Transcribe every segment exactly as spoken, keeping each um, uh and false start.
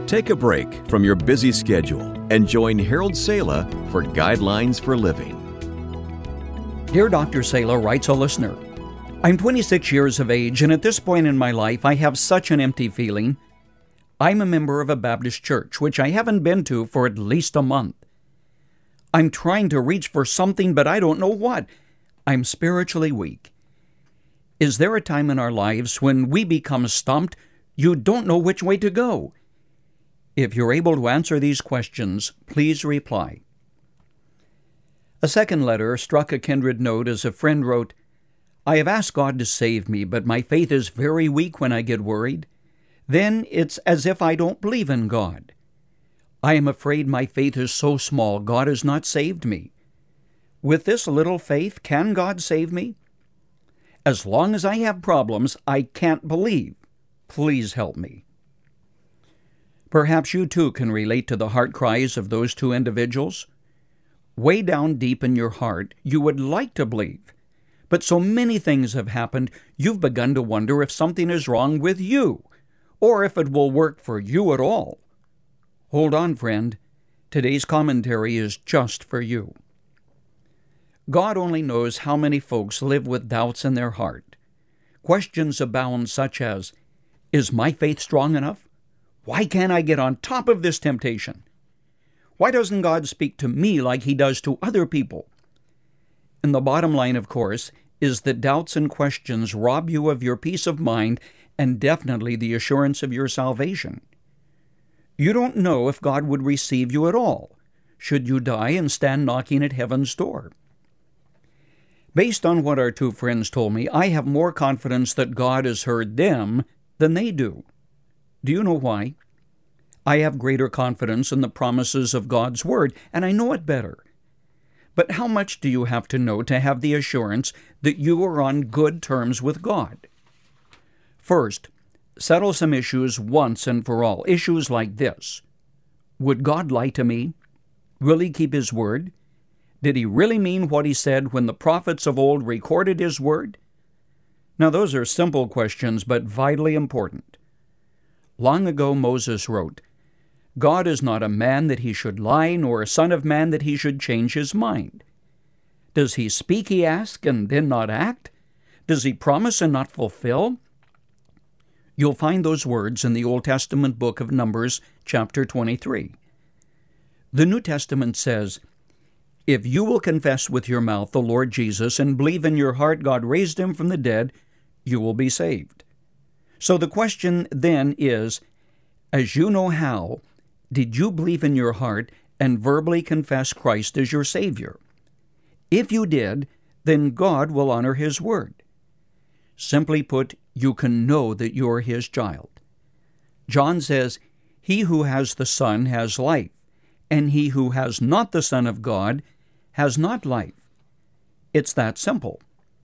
Take a break from your busy schedule and join Harold Sala for Guidelines for Living. Dear Doctor Sala, writes a listener, I'm twenty-six years of age, and at this point in my life, I have such an empty feeling. I'm a member of a Baptist church, which I haven't been to for at least a month. I'm trying to reach for something, but I don't know what. I'm spiritually weak. Is there a time in our lives when we become stumped? You don't know which way to go. If you're able to answer these questions, please reply. A second letter struck a kindred note as a friend wrote, I have asked God to save me, but my faith is very weak when I get worried. Then it's as if I don't believe in God. I am afraid my faith is so small, God has not saved me. With this little faith, can God save me? As long as I have problems, I can't believe. Please help me. Perhaps you too can relate to the heart cries of those two individuals. Way down deep in your heart, you would like to believe. But so many things have happened, you've begun to wonder if something is wrong with you, or if it will work for you at all. Hold on, friend. Today's commentary is just for you. God only knows how many folks live with doubts in their heart. Questions abound such as, is my faith strong enough? Why can't I get on top of this temptation? Why doesn't God speak to me like He does to other people? And the bottom line, of course, is that doubts and questions rob you of your peace of mind and definitely the assurance of your salvation. You don't know if God would receive you at all, should you die and stand knocking at heaven's door. Based on what our two friends told me, I have more confidence that God has heard them than they do. Do you know why? I have greater confidence in the promises of God's Word, and I know it better. But how much do you have to know to have the assurance that you are on good terms with God? First, settle some issues once and for all. Issues like this. Would God lie to me? Will He keep His word? Did He really mean what He said when the prophets of old recorded His word? Now, those are simple questions, but vitally important. Long ago, Moses wrote, God is not a man that He should lie, nor a son of man that He should change His mind. Does He speak, he asked, and then not act? Does He promise and not fulfill? You'll find those words in the Old Testament book of Numbers, chapter twenty-three. The New Testament says, if you will confess with your mouth the Lord Jesus and believe in your heart God raised Him from the dead, you will be saved. So the question then is, as you know how, did you believe in your heart and verbally confess Christ as your Savior? If you did, then God will honor His word. Simply put, you can know that you're His child. John says, he who has the Son has life, and he who has not the Son of God has not life. It's that simple.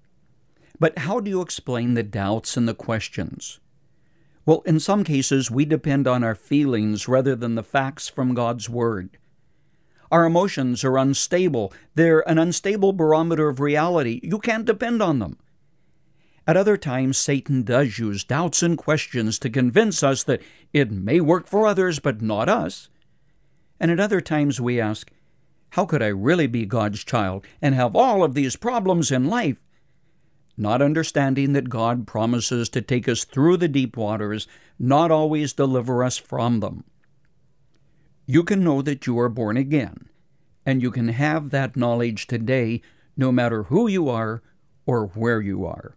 But how do you explain the doubts and the questions? Well, in some cases, we depend on our feelings rather than the facts from God's Word. Our emotions are unstable. They're an unstable barometer of reality. You can't depend on them. At other times, Satan does use doubts and questions to convince us that it may work for others, but not us. And at other times we ask, how could I really be God's child and have all of these problems in life? Not understanding that God promises to take us through the deep waters, not always deliver us from them. You can know that you are born again, and you can have that knowledge today, no matter who you are or where you are.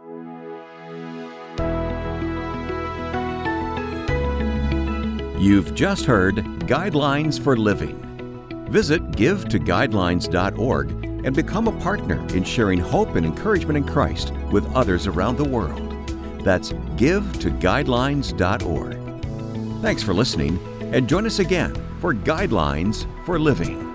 You've just heard Guidelines for Living. Visit give to guidelines dot org and become a partner in sharing hope and encouragement in Christ with others around the world. That's give to guidelines dot org. Thanks for listening, and join us again for Guidelines for Living.